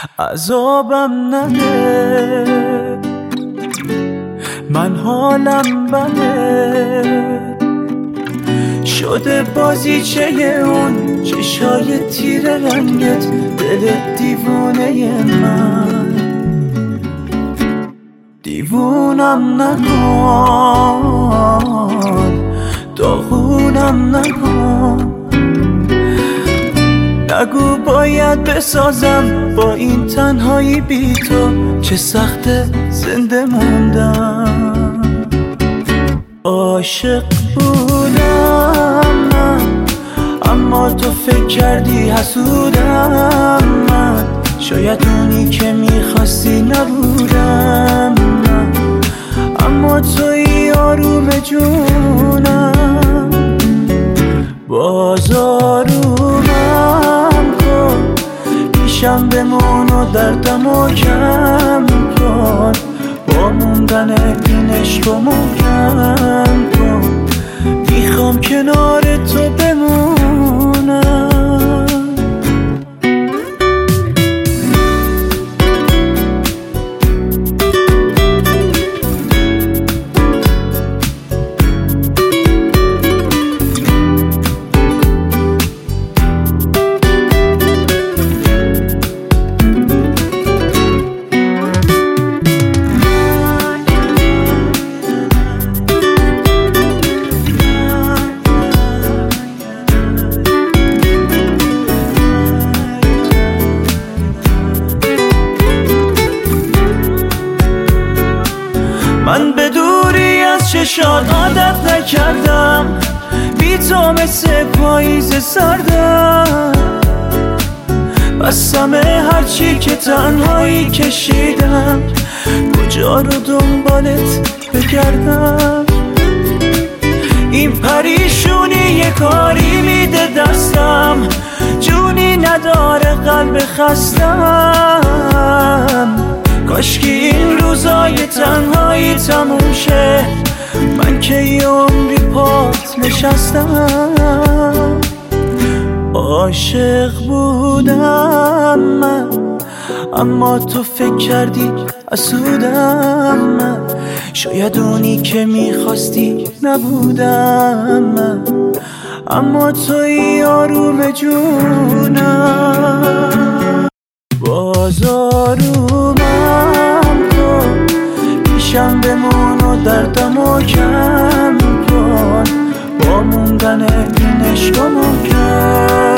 عذابم نده، من حالم بده شده بازیچه اون چشای تیر رنگت، دل دیوونه من. دیوونم نکن، داغونم نکن، نگو باید بسازم با این تنهایی بی تو، چه سخته زنده موندم. عاشق بودم من، اما تو فکر کردی حسودم من، شاید اونی که میخواستی نبودم من، اما توی آروم جونم. باز آرومم کن، پیشم بمون و دردمو کم کن، با موندن این عشق محکم کن، میخوام کنار تو بمونم. من به دوری از چشات عادت نکردم، بی تو مثل پاییز سردم، بستم هرچی که تنهایی کشیدم، کجا رو دنبالت بگردم. این پریشونی یه کاری میده دستم، جونی نداره قلب خستم، کاشکی این روزای تنهایی تموم شه، من که یه عمری پات نشستم. عاشق بودم من، اما تو فکر کردی حسودم من، شاید اونی که میخواستی نبودم من، اما توی آروم جونم. باز آرومم کن، پیشم بمون و دردمو کم کن، با موندن این عشق محکم